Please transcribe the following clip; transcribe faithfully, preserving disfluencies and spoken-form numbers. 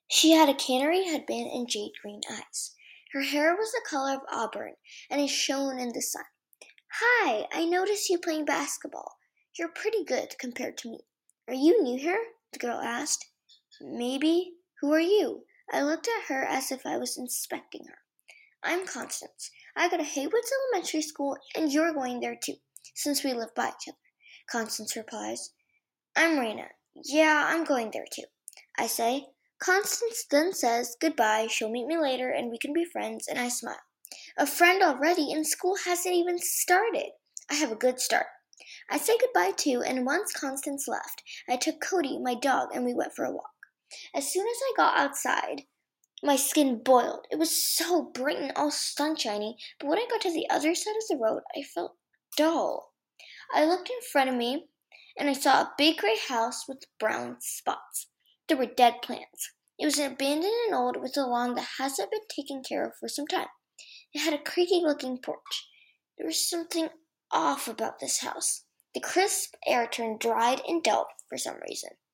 She had a canary headband and jade green eyes. Her hair was the color of auburn, and it shone in the sun. "Hi, I noticed you playing basketball. You're pretty good compared to me. Are you new here?" the girl asked. "Maybe. Who are you?" I looked at her as if I was inspecting her. "I'm Constance. I go to Haywoods Elementary School, and you're going there too, since we live by each other," Constance replies. "I'm Raina. Yeah, I'm going there too," I say. Constance then says goodbye, she'll meet me later and we can be friends, and I smile. A friend already, and school hasn't even started. I have a good start. I say goodbye too, and once Constance left, I took Cody, my dog, and we went for a walk. As soon as I got outside, my skin boiled. It was so bright and all sunshiny, but when I got to the other side of the road, I felt dull. I looked in front of me, and I saw a big gray house with brown spots. There were dead plants. It was abandoned and old, with a lawn that hasn't been taken care of for some time. It had a creaky-looking porch. There was something off about this house. The crisp air turned dried and dull for some reason.